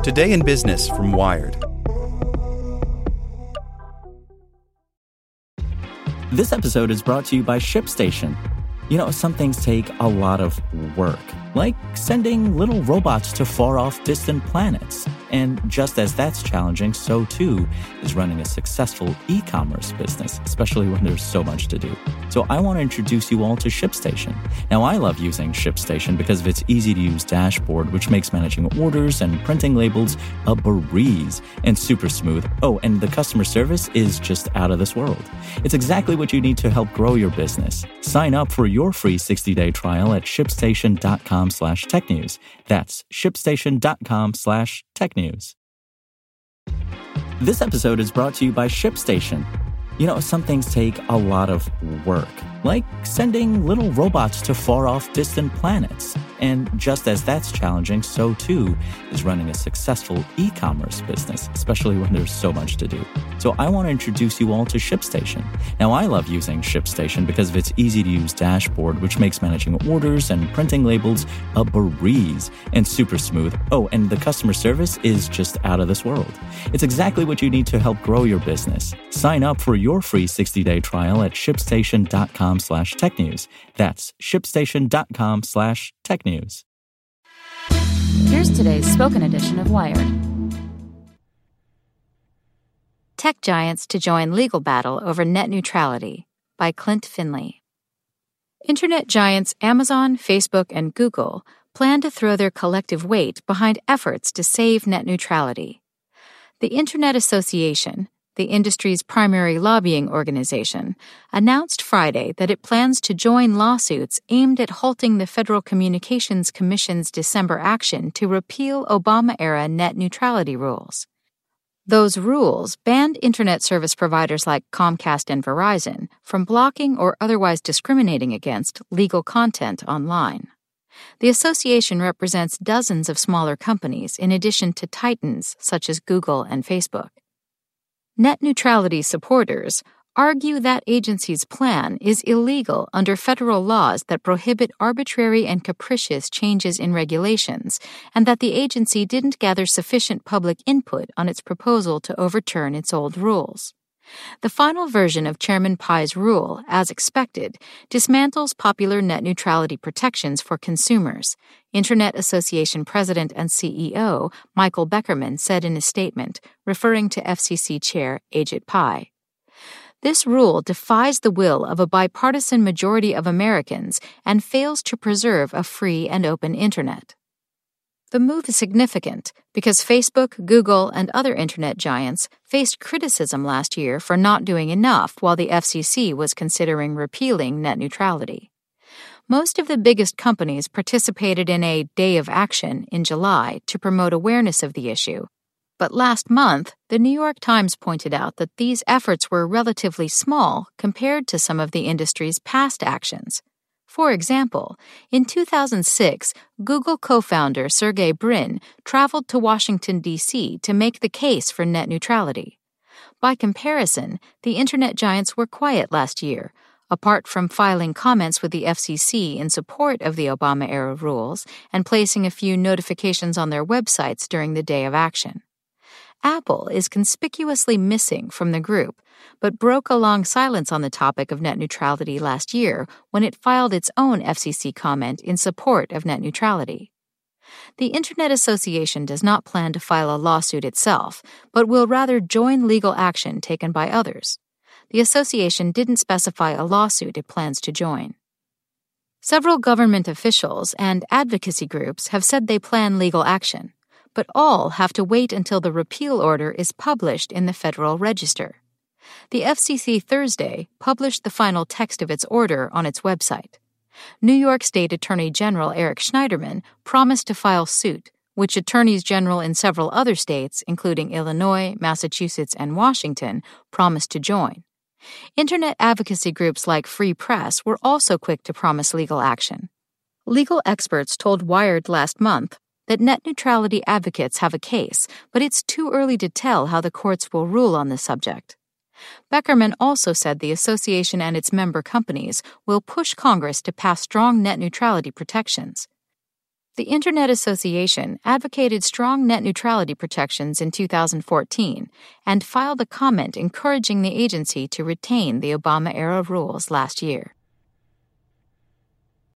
Today in Business from Wired. This episode is brought to you by ShipStation. You know, some things take a lot of work, like sending little robots to far-off distant planets. And just as that's challenging, so too is running a successful e-commerce business, especially when there's so much to do. So I want to introduce you all to ShipStation. Now, I love using ShipStation because of its easy-to-use dashboard, which makes managing orders and printing labels a breeze and super smooth. Oh, and the customer service is just out of this world. It's exactly what you need to help grow your business. Sign up for your free 60-day trial at shipstation.com/technews. That's shipstation.com/technews. This episode is brought to you by ShipStation. You know, some things take a lot of work, like sending little robots to far-off distant planets. And just as that's challenging, so too is running a successful e-commerce business, especially when there's so much to do. So I want to introduce you all to ShipStation. Now, I love using ShipStation because of its easy-to-use dashboard, which makes managing orders and printing labels a breeze and super smooth. Oh, and the customer service is just out of this world. It's exactly what you need to help grow your business. Sign up for your free 60-day trial at shipstation.com/technews. That's shipstation.com/technews. Here's today's spoken edition of Wired. Tech giants to join legal battle over net neutrality by Clint Finley. Internet giants Amazon, Facebook, and Google plan to throw their collective weight behind efforts to save net neutrality. The Internet Association, the industry's primary lobbying organization, announced Friday that it plans to join lawsuits aimed at halting the Federal Communications Commission's December action to repeal Obama-era net neutrality rules. Those rules banned Internet service providers like Comcast and Verizon from blocking or otherwise discriminating against legal content online. The association represents dozens of smaller companies in addition to titans such as Google and Facebook. Net neutrality supporters argue that agency's plan is illegal under federal laws that prohibit arbitrary and capricious changes in regulations, and that the agency didn't gather sufficient public input on its proposal to overturn its old rules. The final version of Chairman Pai's rule, as expected, dismantles popular net neutrality protections for consumers, Internet Association President and CEO Michael Beckerman said in a statement, referring to FCC Chair Ajit Pai. This rule defies the will of a bipartisan majority of Americans and fails to preserve a free and open Internet. The move is significant because Facebook, Google, and other Internet giants faced criticism last year for not doing enough while the FCC was considering repealing net neutrality. Most of the biggest companies participated in a Day of Action in July to promote awareness of the issue. But last month, the New York Times pointed out that these efforts were relatively small compared to some of the industry's past actions. For example, in 2006, Google co-founder Sergey Brin traveled to Washington, D.C. to make the case for net neutrality. By comparison, the Internet giants were quiet last year, apart from filing comments with the FCC in support of the Obama-era rules and placing a few notifications on their websites during the Day of Action. Apple is conspicuously missing from the group, but broke a long silence on the topic of net neutrality last year when it filed its own FCC comment in support of net neutrality. The Internet Association does not plan to file a lawsuit itself, but will rather join legal action taken by others. The association didn't specify a lawsuit it plans to join. Several government officials and advocacy groups have said they plan legal action, but all have to wait until the repeal order is published in the Federal Register. The FCC Thursday published the final text of its order on its website. New York State Attorney General Eric Schneiderman promised to file suit, which attorneys general in several other states, including Illinois, Massachusetts, and Washington, promised to join. Internet advocacy groups like Free Press were also quick to promise legal action. Legal experts told Wired last month that net neutrality advocates have a case, but it's too early to tell how the courts will rule on the subject. Beckerman also said the association and its member companies will push Congress to pass strong net neutrality protections. The Internet Association advocated strong net neutrality protections in 2014 and filed a comment encouraging the agency to retain the Obama-era rules last year.